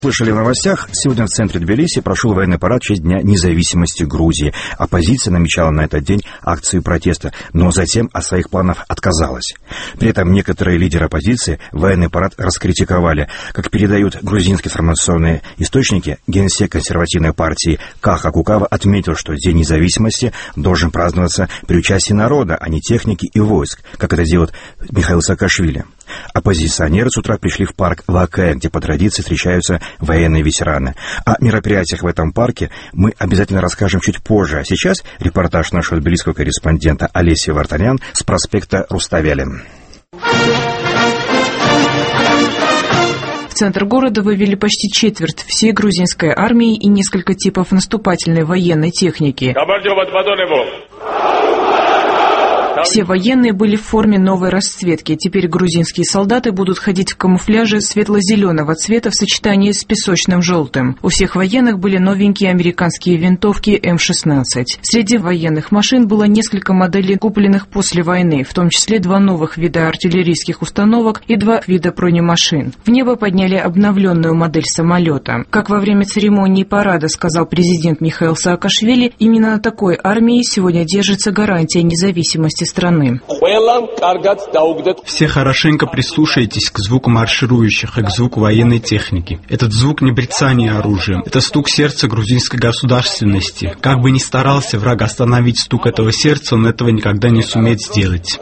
Слышали в новостях, сегодня в центре Тбилиси прошел военный парад в честь Дня независимости Грузии. Оппозиция намечала на этот день акцию протеста, но затем от своих планов отказалась. При этом некоторые лидеры оппозиции военный парад раскритиковали. Как передают грузинские информационные источники, генсек консервативной партии Каха Кукава отметил, что День независимости должен праздноваться при участии народа, а не техники и войск, как это делает Михаил Саакашвили. Оппозиционеры с утра пришли в парк Лакэ, где по традиции встречаются военные ветераны. О мероприятиях в этом парке мы обязательно расскажем чуть позже. А сейчас репортаж нашего тбилисского корреспондента Олеси Вартанян с проспекта Руставели. В центр города вывели почти четверть всей грузинской армии и несколько типов наступательной военной техники. Все военные были в форме новой расцветки. Теперь грузинские солдаты будут ходить в камуфляже светло-зеленого цвета в сочетании с песочным желтым. У всех военных были новенькие американские винтовки М-16. Среди военных машин было несколько моделей, купленных после войны, в том числе 2 новых вида артиллерийских установок и 2 вида бронемашин. В небо подняли обновленную модель самолета. Как во время церемонии парада сказал президент Михаил Саакашвили, именно на такой армии сегодня держится гарантия независимости страны. Все хорошенько прислушайтесь к звуку марширующих и к звуку военной техники. Этот звук не брецание оружием, это стук сердца грузинской государственности. Как бы ни старался враг остановить стук этого сердца, он этого никогда не сумеет сделать.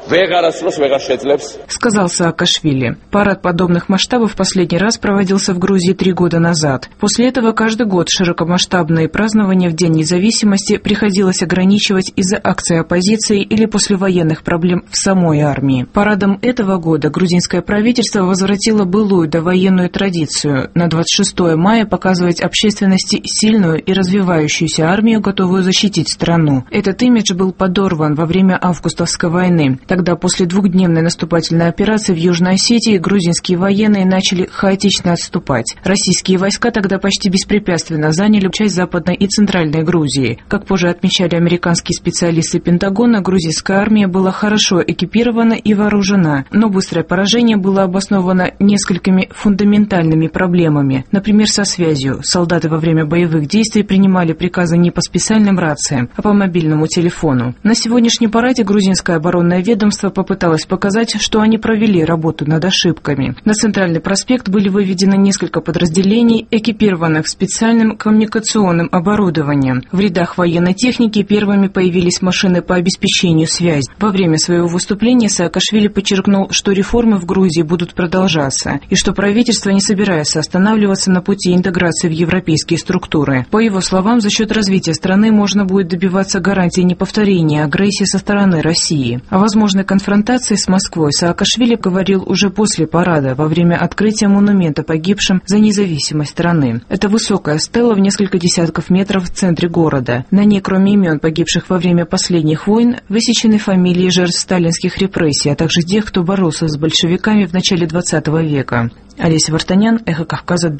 Сказал Саакашвили. Парад подобных масштабов в последний раз проводился в Грузии 3 года назад. После этого каждый год широкомасштабные празднования в День независимости приходилось ограничивать из-за акций оппозиции или послевоенных проблем в самой армии. Парадом этого года грузинское правительство возвратило былую довоенную традицию на 26 мая показывать общественности сильную и развивающуюся армию, готовую защитить страну. Этот имидж был подорван во время августовской войны. Тогда, после 2-дневной наступательной операции в Южной Осетии, грузинские военные начали хаотично отступать. Российские войска тогда почти беспрепятственно заняли часть Западной и Центральной Грузии. Как позже отмечали американские специалисты Пентагона, грузинская армия была хорошо экипирована и вооружена, но быстрое поражение было обосновано несколькими фундаментальными проблемами. Например, со связью. Солдаты во время боевых действий принимали приказы не по специальным рациям, а по мобильному телефону. На сегодняшнем параде грузинское оборонное ведомство попыталось показать, что они провели работу над ошибками. На центральный проспект были выведены несколько подразделений, экипированных специальным коммуникационным оборудованием. В рядах военной техники первыми появились машины по обеспечению связи. Во время своего выступления Саакашвили подчеркнул, что реформы в Грузии будут продолжаться и что правительство не собирается останавливаться на пути интеграции в европейские структуры. По его словам, за счет развития страны можно будет добиваться гарантии неповторения агрессии со стороны России. О возможной конфронтации с Москвой Саакашвили говорил уже после парада, во время открытия монумента погибшим за независимость страны. Это высокая стела в несколько десятков метров в центре города. На ней, кроме имен погибших во время последних войн, высечены фамилии жертв сталинских репрессий, а также тех, кто боролся с большевиками в начале 20 века. Олеся Вартанян, Эхо Кавказа.